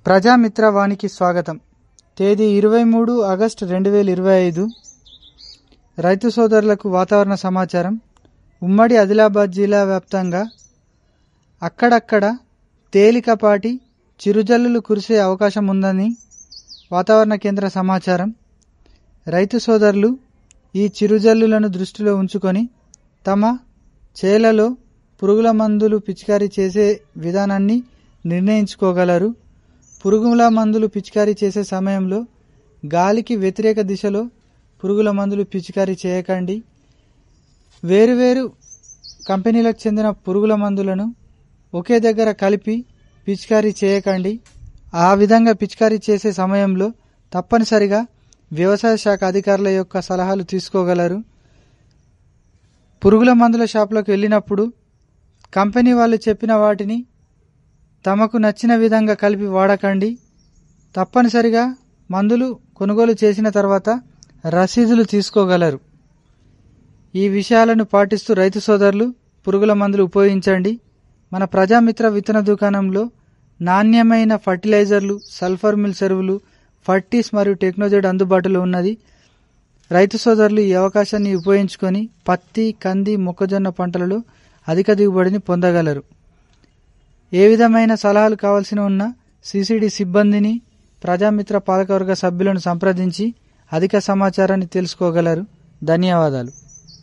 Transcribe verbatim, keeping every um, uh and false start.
ప్రజామిత్ర వానికి స్వాగతం. తేదీ ఇరవై మూడు ఆగస్టు రెండు వేల ఇరవై ఐదు. రైతు సోదరులకు వాతావరణ సమాచారం. ఉమ్మడి ఆదిలాబాద్ జిల్లా వ్యాప్తంగా అక్కడక్కడ తేలికపాటి చిరుజల్లులు కురిసే అవకాశం ఉందని వాతావరణ కేంద్ర సమాచారం. రైతు సోదరులు ఈ చిరుజల్లులను దృష్టిలో ఉంచుకొని తమ చేలలో పురుగుల మందులు పిచికారీ చేసే విధానాన్ని నిర్ణయించుకోగలరు. పురుగుల మందులు పిచికారీ చేసే సమయంలో గాలికి వ్యతిరేక దిశలో పురుగుల మందులు పిచికారీ చేయకండి. వేరువేరు కంపెనీలకు చెందిన పురుగుల మందులను ఒకే దగ్గర కలిపి పిచికారీ చేయకండి. ఆ విధంగా పిచికారీ చేసే సమయంలో తప్పనిసరిగా వ్యవసాయ శాఖ అధికారుల యొక్క సలహాలు తీసుకోగలరు. పురుగుల మందుల షాపులకు వెళ్ళినప్పుడు కంపెనీ వాళ్ళు చెప్పిన వాటిని తమకు నచ్చిన విధంగా కలిపి వాడకండి. తప్పనిసరిగా మందులు కొనుగోలు చేసిన తర్వాత రసీదులు తీసుకోగలరు. ఈ విషయాలను పాటిస్తూ రైతు సోదరులు పురుగుల మందులు ఉపయోగించండి. మన ప్రజామిత్ర విత్తన దుకాణంలో నాణ్యమైన ఫర్టిలైజర్లు, సల్ఫర్ మిల్ ఎరువులు, ఫర్టీస్ మరియు టెక్నోజెడ్ అందుబాటులో ఉన్నది. రైతు సోదరులు ఈ అవకాశాన్ని ఉపయోగించుకొని పత్తి, కంది, మొక్కజొన్న పంటలలో అధిక దిగుబడిని పొందగలరు. ఏ విధమైన సలహాలు కావాల్సి ఉన్న సిసిడి సిబ్బందిని, ప్రజామిత్ర పాలకవర్గ సభ్యులను సంప్రదించి అధిక సమాచారాన్ని తెలుసుకోగలరు. ధన్యవాదాలు.